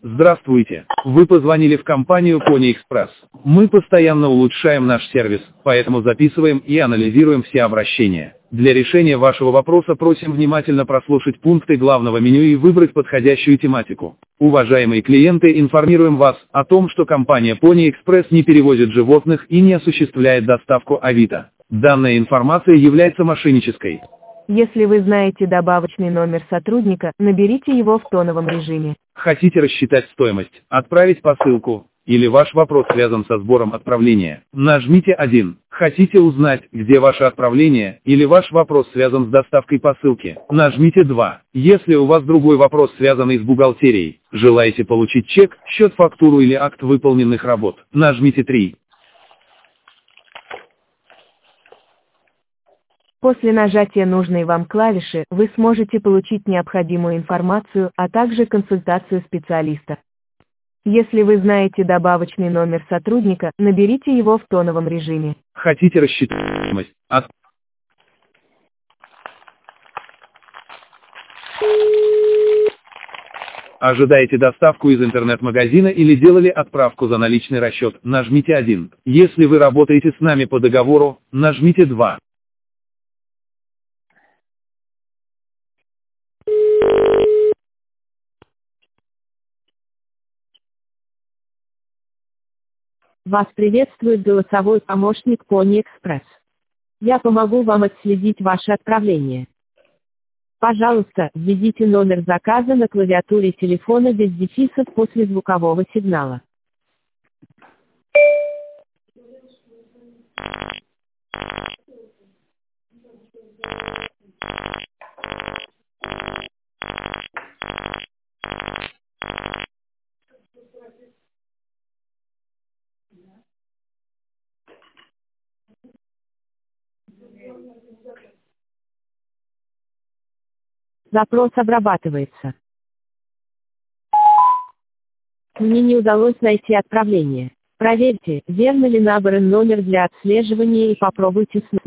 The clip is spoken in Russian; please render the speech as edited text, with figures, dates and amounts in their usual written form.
Здравствуйте. Вы позвонили в компанию Pony Express. Мы постоянно улучшаем наш сервис, поэтому записываем и анализируем все обращения. Для решения вашего вопроса просим внимательно прослушать пункты главного меню и выбрать подходящую тематику. Уважаемые клиенты, информируем вас о том, что компания Pony Express не перевозит животных и не осуществляет доставку Авито. Данная информация является мошеннической. Если вы знаете добавочный номер сотрудника, наберите его в тоновом режиме. Хотите рассчитать стоимость, отправить посылку, или ваш вопрос связан со сбором отправления? Нажмите 1. Хотите узнать, где ваше отправление, или ваш вопрос связан с доставкой посылки? Нажмите 2. Если у вас другой вопрос, связанный с бухгалтерией, желаете получить чек, счет, фактуру или акт выполненных работ? Нажмите 3. После нажатия нужной вам клавиши вы сможете получить необходимую информацию, а также консультацию специалиста. Если вы знаете добавочный номер сотрудника, наберите его в тоновом режиме. Хотите рассчитать стоимость? Ожидаете доставку из интернет-магазина или делали отправку за наличный расчет? Нажмите 1. Если вы работаете с нами по договору, нажмите 2. Вас приветствует голосовой помощник Pony Express. Я помогу вам отследить ваше отправление. Пожалуйста, введите номер заказа на клавиатуре телефона без дефисов после звукового сигнала. Запрос обрабатывается. Мне не удалось найти отправление. Проверьте, верно ли набран номер для отслеживания и попробуйте снова.